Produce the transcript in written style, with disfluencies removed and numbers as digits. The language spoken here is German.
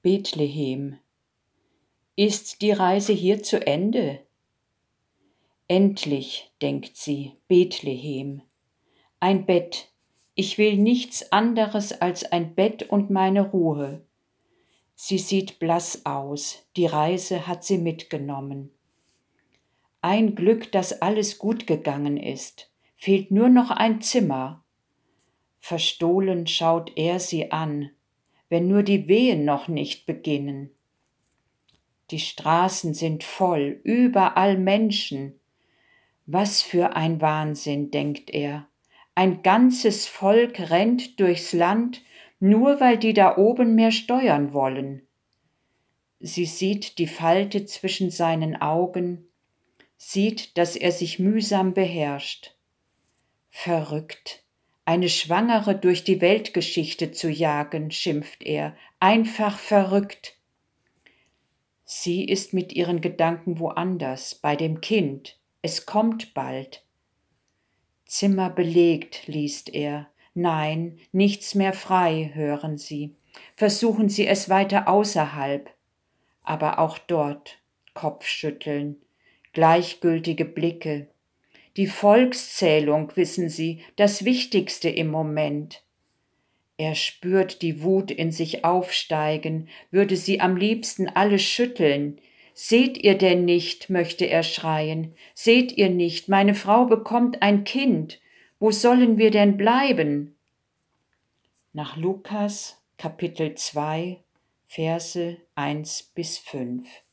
Bethlehem. Ist die Reise hier zu Ende? Endlich, denkt sie, Bethlehem. Ein Bett. Ich will nichts anderes als ein Bett und meine Ruhe. Sie sieht blass aus, die Reise hat sie mitgenommen. Ein Glück, dass alles gut gegangen ist, fehlt nur noch ein Zimmer. Verstohlen schaut er sie an, wenn nur die Wehen noch nicht beginnen. Die Straßen sind voll, überall Menschen. Was für ein Wahnsinn, denkt er. Ein ganzes Volk rennt durchs Land, nur weil die da oben mehr steuern wollen. Sie sieht die Falte zwischen seinen Augen, sieht, dass er sich mühsam beherrscht. Verrückt, eine Schwangere durch die Weltgeschichte zu jagen, schimpft er, einfach verrückt. Sie ist mit ihren Gedanken woanders, bei dem Kind, es kommt bald. Zimmer belegt, liest er. Nein, nichts mehr frei, hören Sie. Versuchen Sie es weiter außerhalb. Aber auch dort Kopfschütteln, gleichgültige Blicke. Die Volkszählung, wissen Sie, das Wichtigste im Moment. Er spürt die Wut in sich aufsteigen, würde sie am liebsten alle schütteln. Seht ihr denn nicht, möchte er schreien, seht ihr nicht, meine Frau bekommt ein Kind, wo sollen wir denn bleiben? Nach Lukas Kapitel 2, Verse 1 bis 5.